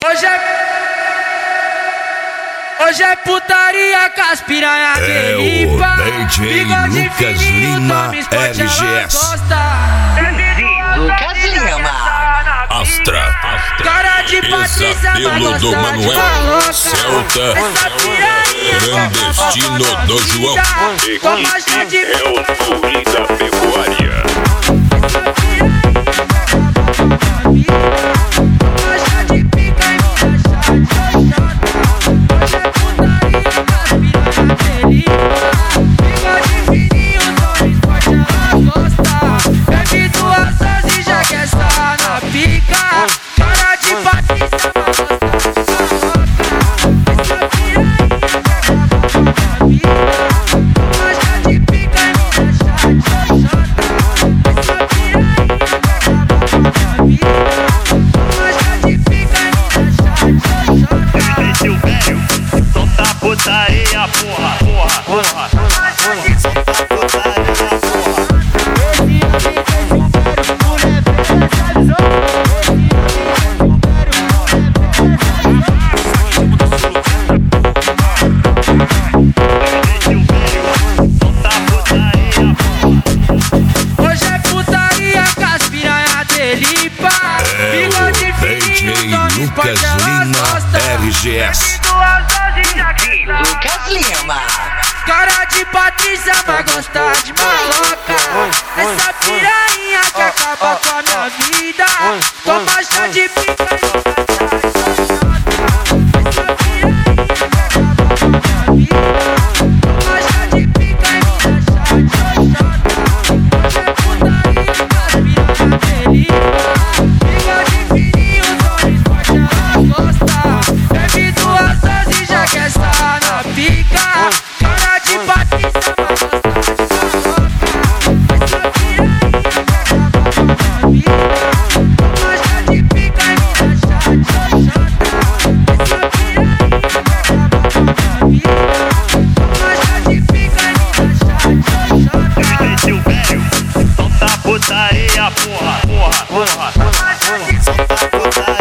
Hoje é putaria com as piranha é que limpa. O DJ Lucas Lima RGS. Lucas Lima Astra, Cara de Patrícia, Pesadelo do Manuel Celta, Clandestino do João. Toma chá de É o Turi da Pecuária. Putaria, porra. Hoje é putaria com as piranha dele, pá. É o DJ Lucas Lima RGS. Lucas Lima Cara de Patrícia vai gostar de maloca. Essa piranha que acaba com a minha vida. Toma chá de pica. Putaria, porra.